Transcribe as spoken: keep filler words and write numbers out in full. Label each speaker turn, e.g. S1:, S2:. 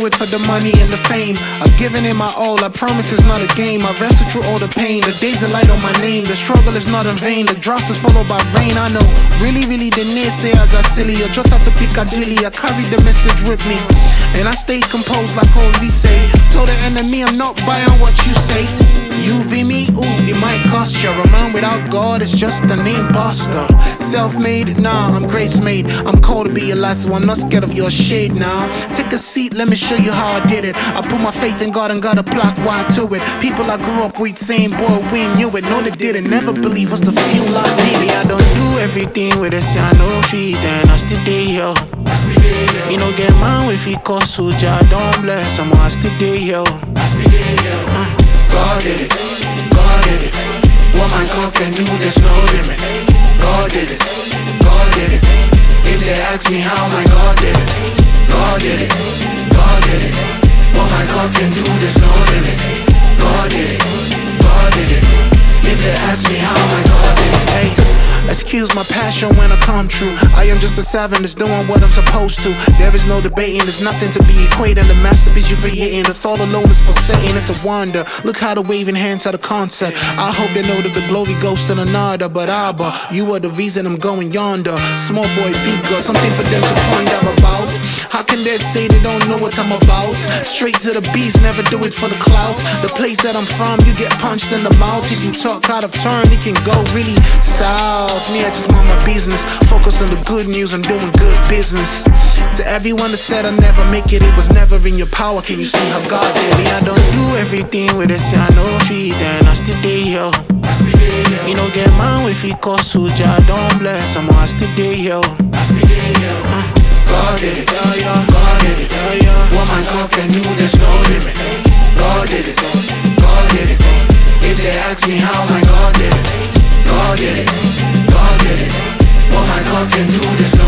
S1: do it for the money and the fame. I've given it my all, I promise it's not a game. I wrestle through all the pain, the days that light on my name. The struggle is not in vain, the drought is followed by rain. I know, really, really the naysayers are silly. I jot out to Piccadilly, I carry the message with me. And I stay composed like Holy say. Told the enemy I'm not buying what you say. You V me, ooh, it might cost you. A man without God is just an imposter. Self-made, nah, I'm grace-made. I'm called to be a light, so I'm not scared of your shade now. Take a seat, let me show you how I did it. I put my faith in God and got a block wide to it. People I grew up with saying, boy, we knew it. No, they didn't, never believe us to feel like me. I don't do everything with a sign of feet, and I still day here. You know, get mine with it, cause who Jah don't bless. I'm I still day here. Uh. God did it, God did it. What my God can do, there's no limit. God did it, God did it. If they ask me how, my God did it. God did it, God did it. What my God can do, there's no limit. God did it, God did it. If they ask me how, my God did it. Hey, excuse my passion when I come true. I am just a servant that's doing what I'm supposed to. There is no debating, there's nothing to be equating. The masterpiece you're creating, the thought alone is pulsating. It's a wonder, look how the waving hands at the concert. I hope they know that the glory goes to another. But Abba, you are the reason I'm going yonder. Small boy, big girl, something for them to ponder about. How can they say they don't know what I'm about? Straight to the beast, never do it for the clout. The place that I'm from, you get punched in the mouth. If you talk out of turn, it can go really south. Me, I just mind my business. Focus on the good news, I'm doing good business. To everyone that said I'll never make it, it was never in your power. Can you see how God did it? I don't do everything with a sign of feet, and I still day here. You know, get mine with it, cause who Jah don't bless. I'm I still day here. Uh, God did it, yeah, yeah. God did it, yeah, yeah. What my God can do, there's no limit. God did it, God did it. If they ask me how, my God did it. God did it, God did it. What my God can do, there's no